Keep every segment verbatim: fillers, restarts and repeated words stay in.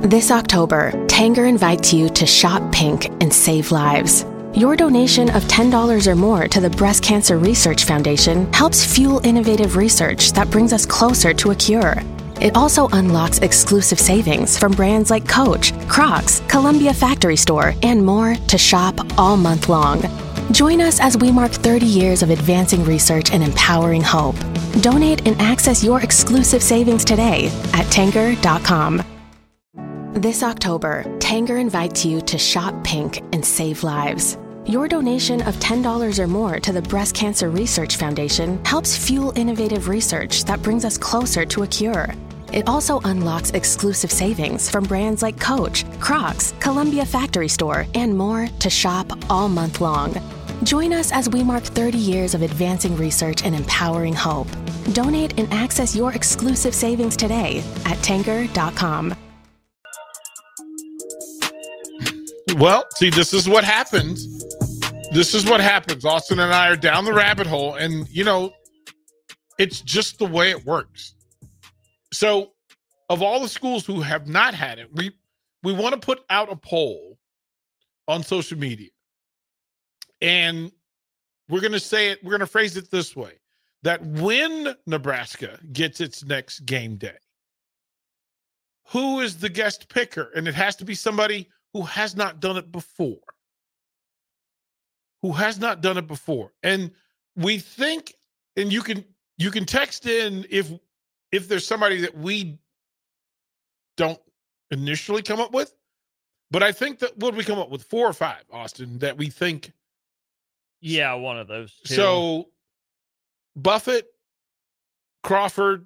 This October, Tanger invites you to shop pink and save lives. Your donation of ten dollars or more to the Breast Cancer Research Foundation helps fuel innovative research that brings us closer to a cure. It also unlocks exclusive savings from brands like Coach, Crocs, Columbia Factory Store, and more to shop all month long. Join us as we mark thirty years of advancing research and empowering hope. Donate and access your exclusive savings today at Tanger dot com. This October, Tanger invites you to shop pink and save lives. Your donation of ten dollars or more to the Breast Cancer Research Foundation helps fuel innovative research that brings us closer to a cure. It also unlocks exclusive savings from brands like Coach, Crocs, Columbia Factory Store, and more to shop all month long. Join us as we mark thirty years of advancing research and empowering hope. Donate and access your exclusive savings today at Tanger dot com. Well, see, this is what happens. This is what happens. Austin and I are down the rabbit hole, and, you know, it's just the way it works. So, of all the schools who have not had it, we we want to put out a poll on social media. And we're going to say it, we're going to phrase it this way, that when Nebraska gets its next game day, who is the guest picker? And it has to be somebody who has not done it before. Who has not done it before. And we think, and you can you can text in if if there's somebody that we don't initially come up with. But I think that what we come up with, four or five, Austin, that we think. Yeah, one of those two. So Buffett, Crawford.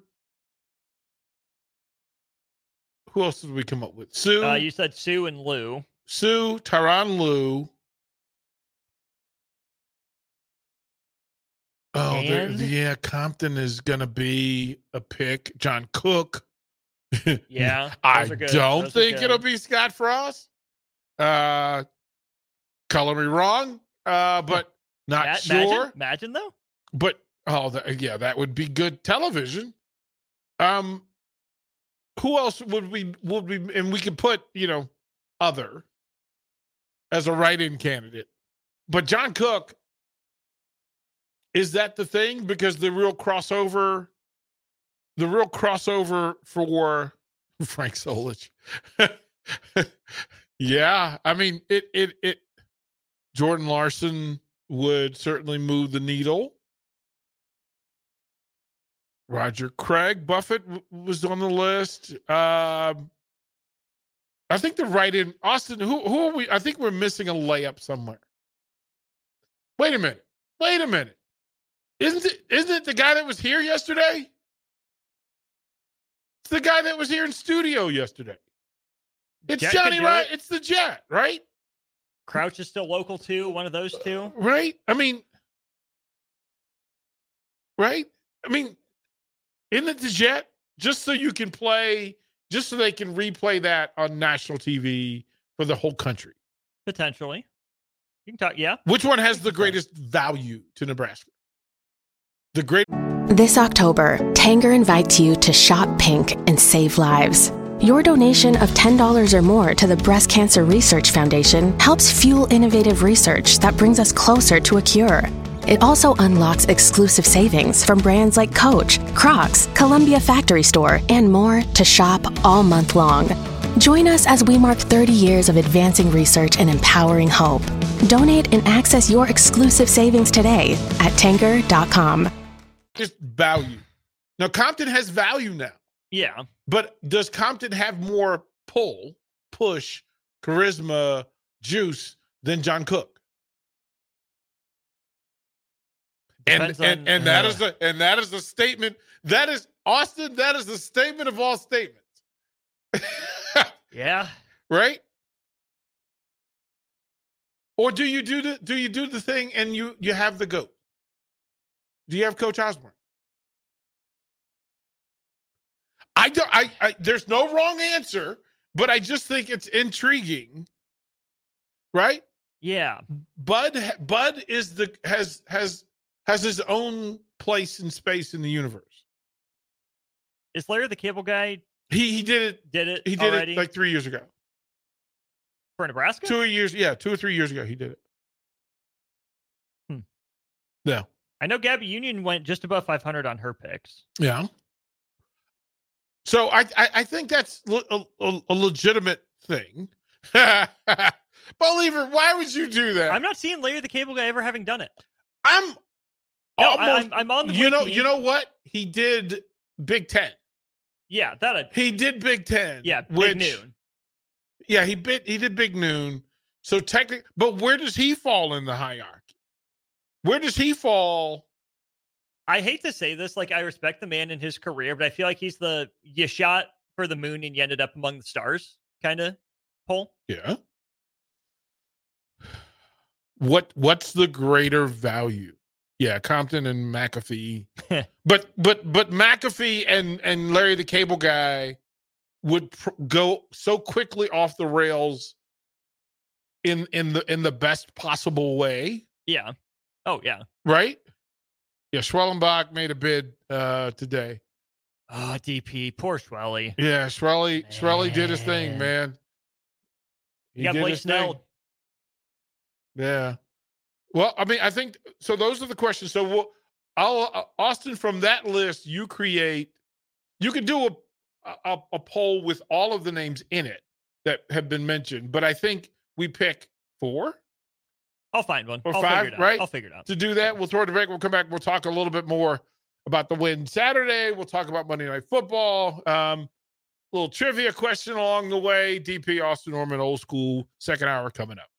Who else did we come up with? Sue. Uh, you said Sue and Lou. Sue, Tyronn Lue. Oh, there, And? yeah, Compton is going to be a pick. John Cook. Yeah, I those are good. don't Those are think good. it'll be Scott Frost. Uh, color me wrong, uh, but not Ma- sure. Imagine, imagine though. But, oh, the, yeah, that would be good television. Um, who else would we, would we, and we could put, you know, other as a write-in candidate. But John Cook, is that the thing? Because the real crossover, the real crossover for Frank Solich. Yeah, I mean, it, it, it, Jordan Larson would certainly move the needle. Roger Craig, Buffett w- was on the list. Um, I think the write-in, Austin, who, who are we? I think we're missing a layup somewhere. Wait a minute. Wait a minute. Isn't it, isn't it the guy that was here yesterday? It's the guy that was here in studio yesterday. It's Jet Johnny could do Ryan. it. It's the Jet, right? Crouch is still local too. One of those two. Right? I mean, right? I mean, isn't it the Jet? Just so you can play, just so they can replay that on national T V for the whole country. Potentially. You can talk. Yeah. Which one has the greatest value to Nebraska? The great. This October, Tanger invites you to shop pink and save lives. Your donation of ten dollars or more to the Breast Cancer Research Foundation helps fuel innovative research that brings us closer to a cure. It also unlocks exclusive savings from brands like Coach, Crocs, Columbia Factory Store, and more to shop all month long. Join us as we mark thirty years of advancing research and empowering hope. Donate and access your exclusive savings today at Tanger dot com. Just value. Now, Compton has value now. Yeah. But does Compton have more pull, push, charisma, juice than John Cook? And Depends and, on- and that uh, is a and that is a statement. That is Austin. That is the statement of all statements. Yeah. Right? Or do you do the do you do the thing and you you have the GOAT? Do you have Coach Osborne? I don't. I, I there's no wrong answer, but I just think it's intriguing, right? Yeah. Bud Bud is the has has has his own place and space in the universe. Is Larry the Cable Guy He he did it. Did it? He did already? it like three years ago. For Nebraska? Two years, yeah, two or three years ago, he did it. Hmm. Yeah. I know Gabby Union went just above five hundred on her picks. Yeah. So I I, I think that's le- a, a, a legitimate thing. Believer, why would you do that? I'm not seeing Larry the Cable Guy ever having done it. I'm No, almost, I, I'm, I'm on the you know, wiki. you know what? He did Big Ten. Yeah, that. I, He did Big Ten. yeah, Big which, Noon. Yeah, he bit. He did Big Noon. So technically, but where does he fall in the hierarchy? Where does he fall? I hate to say this, like I respect the man in his career, but I feel like he's the you shot for the moon and you ended up among the stars kind of poll. Yeah. What What's the greater value? Yeah, Compton and McAfee. but but but McAfee and and Larry the Cable Guy would pr- go so quickly off the rails in in the in the best possible way. Yeah. Oh yeah. Right? Yeah, Schwellenbach made a bid uh today. Oh, D P, poor Schwelly. Yeah, Schwelly Schwelly did his thing, Man. man. He got did Blake his thing. Snell. Yeah. Well, I mean, I think so. Those are the questions. So, we'll, I'll uh, Austin, from that list, you create. You could do a, a a poll with all of the names in it that have been mentioned, but I think we pick four I'll find one. or I'll five, figure it out. right? I'll figure it out. To do that, we'll throw it to break. We'll come back. We'll talk a little bit more about the win Saturday. We'll talk about Monday Night Football. Um, little trivia question along the way. D P, Austin Norman, old school second hour coming up.